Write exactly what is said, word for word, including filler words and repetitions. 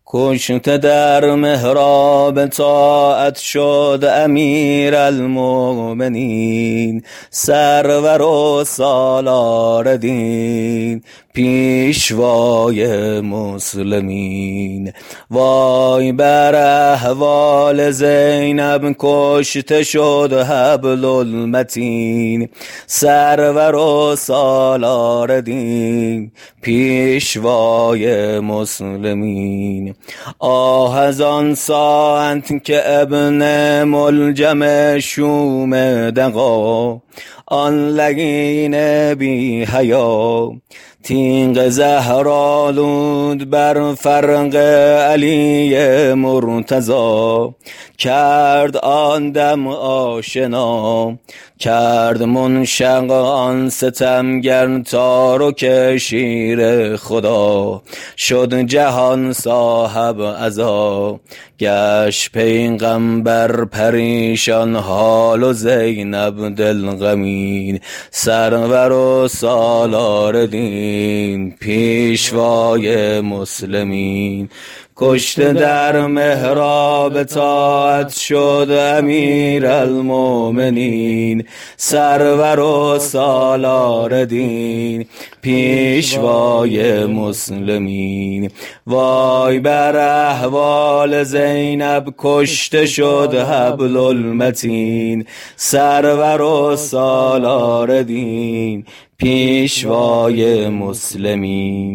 کشته در محراب طاعت شد امیر المؤمنین، سرور و سالار دین، پیشوای مسلمین. وای بر احوال زینب کشته شد حبل المتین، سرور و سالار دین، پیشوای مسلمین. آه از آن ساعت که ابن ملجم شوم دغا، آن لعین بی حیا، تیغ زهرآلود بر فرق علی مرتضی، کرد آن دم آشنا، کرد منشق آن ستمگر تارک شیر خدا. شد جهان صاحب عزا، گشت پیغمبر پریشان حال و زینب دل غمین، سرور و سالار دین، پیشوای مسلمین. کشته در محراب طاعت شد امیر المؤمنین، سرور و سالار دین، پیشوای مسلمین. وای بر احوال زینب کشته شد حبل المتین، سرور و سالار دین، پیشوای مسلمین.